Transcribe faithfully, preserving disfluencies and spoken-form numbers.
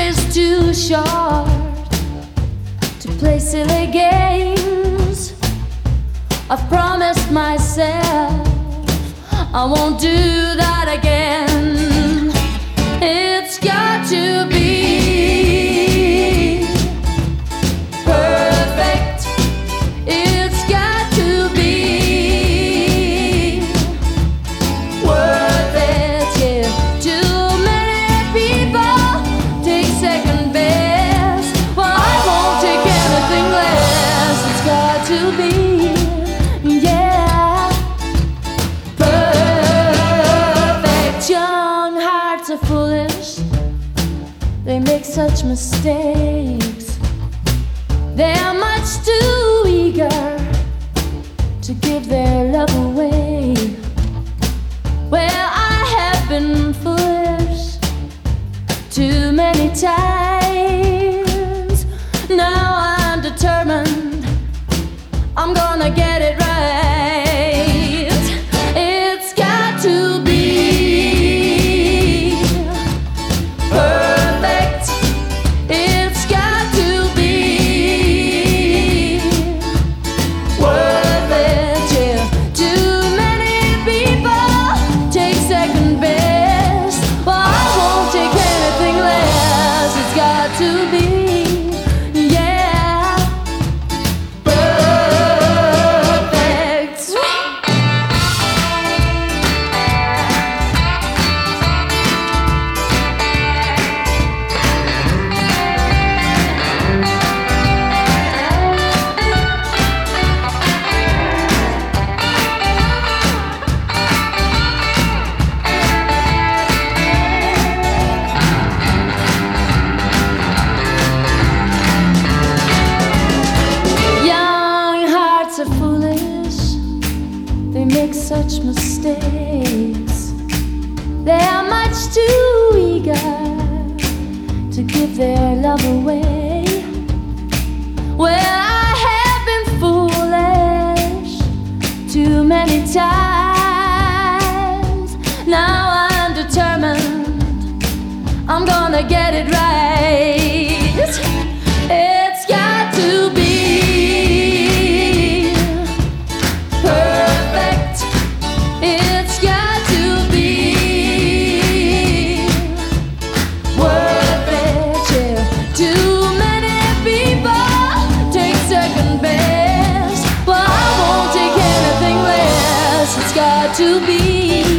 is too short to play silly games. I've promised myself I won't do that again. It's got to be perfect. It's got to be worth it, yeah. Too many people take second best. Well, I won't take anything less. It's got to be, yeah, perfect. Young hearts are foolish. They make such mistakes. They are much too eager to give their love away. Well, I have been foolish too many times. Now I'm determined I'm gonna get it right. It's got to be perfect. It's got to be worth it, yeah. Too many people take second best. Well, I won't take anything less. It's got to be, yeah, perfect. Young hearts are foolish. They make such mistakes. They are much too eager to give their love away. Well, I have been foolish too many times. Now I'm determined I'm gonna get it right. It's got to be perfect. It's got to be worth it, yeah. Too many people take second best. Well, I won't take anything less. It's got to be